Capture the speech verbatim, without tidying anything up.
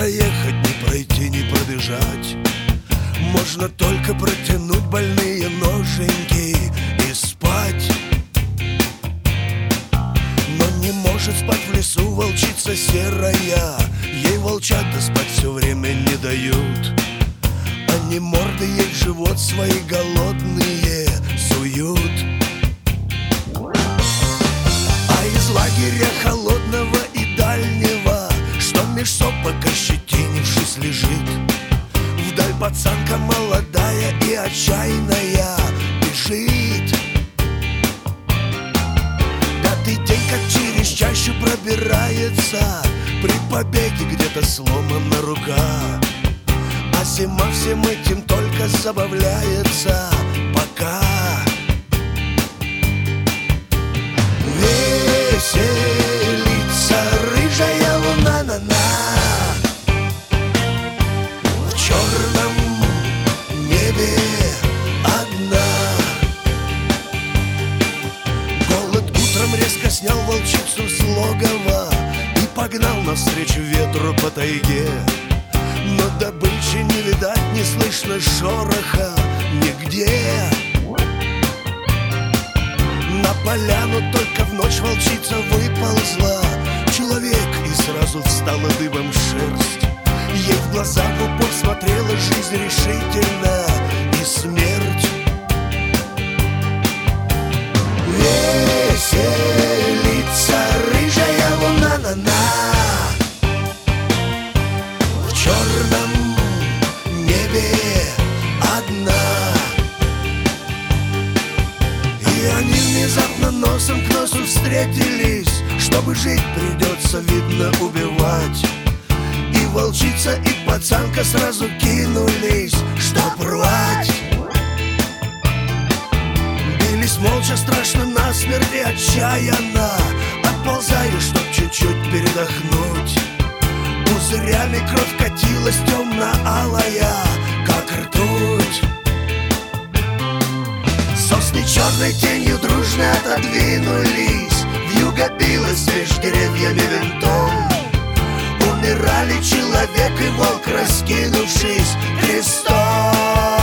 проехать, не пройти, не пробежать. Можно только протянуть больные ноженьки и спать. Но не может спать в лесу волчица серая. Ей волчата спать все время не дают. Они морды ей в живот свои голодные суют. А из лагеря холодного и дальнего, что меж сопок ощетинившись лежит, вдаль пацанка молодая и отчаянная бежит. Пятый день как через чащу пробирается, при побеге где-то сломана рука. А зима всем этим только забавляется пока. Веселится рыжая луна на на в черном небе одна. Голод утром резко снял волчицу с логова и погнал навстречу ветру по тайге. Но добычи не видать, не слышно шороха нигде. На поляну только в ночь волчица выползла. Человек, и сразу встала дыбом шерсть. Ей в глаза в упор смотрела жизнь решительно и смерть. Веселится рыжая луна на на в черном небе одна. И они внезапно носом к носу встретились. Чтобы жить, придется, видно, убивать. И волчица, и пацанка сразу кинулись, чтоб рвать. Бились молча, страшно насмерть и отчаянно, отползая, чтоб чуть-чуть передохнуть. Пузырями кровь катилась темно-алая, как ртуть. Сосны черной тенью дружно отодвинулись, вьюга билась меж деревьями винтом. Умирали человек и волк, раскинувшись крестом.